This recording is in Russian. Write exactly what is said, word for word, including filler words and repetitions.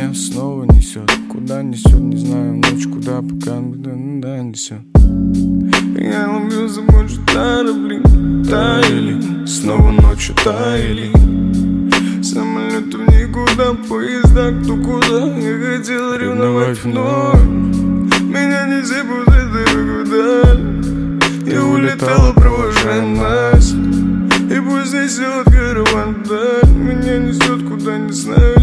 меня снова несет. Куда несет, не знаю, ночь куда, пока да несет. Я ломился больше тара, блин, таяли. Снова ночью таяли. Самолеты в никуда, поезда кто куда. Я хотел ревновать вновь. Меня неси после этого куда. Я улетала, провожая нас. И пусть несет караван вдаль. Меня несет куда не знаю.